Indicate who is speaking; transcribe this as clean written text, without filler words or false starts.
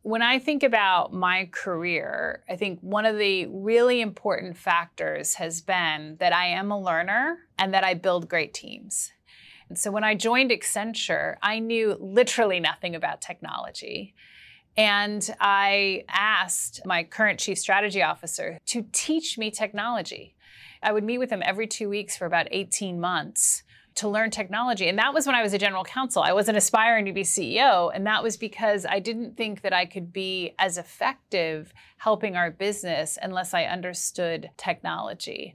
Speaker 1: When I think about my career, I think one of the really important factors has been that I am a learner and that I build great teams. And so when I joined Accenture, I knew literally nothing about technology. And I asked my current chief strategy officer to teach me technology. I would meet with him every 2 weeks for about 18 months to learn technology. And that was when I was a general counsel. I wasn't aspiring to be CEO. And that was because I didn't think that I could be as effective helping our business unless I understood technology.